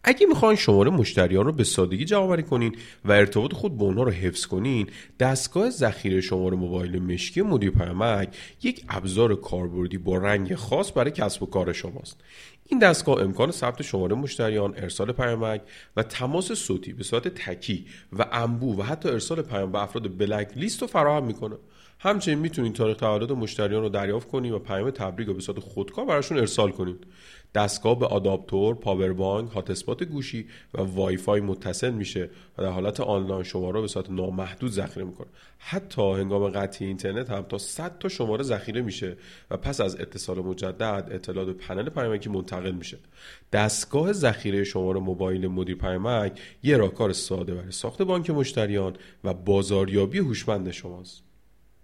اگه میخواین شماره مشتریان رو به سادگی جمع‌آوری کنین و ارتباط خود با اونها رو حفظ کنین، دستگاه ذخیره شماره موبایل مشکی مدیر پیامک یک ابزار کاربردی با رنگ خاص برای کسب و کار شماست. این دستگاه امکان ثبت شماره مشتریان، ارسال پیامک و تماس صوتی به صورت تکی و انبوه و حتی ارسال پیام به افراد بلک لیست رو فراهم میکنه. همچنین میتونید تاریخ تولد مشتریان رو دریافت کنید و پیام تبریک رو به صورت خودکار براشون ارسال کنید. دستگاه به آداپتور، پاور بانک، هات اسپات گوشی و وای فای متصل میشه و در حالت آنلاین شماره رو به صورت نامحدود ذخیره میکنه. حتی هنگام قطعی اینترنت هم تا 100 تا شماره ذخیره میشه و پس از اتصال مجدد اطلاعات به پنل پیامکی منتقل میشه. دستگاه ذخیره شماره موبایل مدیر پیامک یه راهکار ساده برای ساخت بانک مشتریان و بازاریابی هوشمند شماست.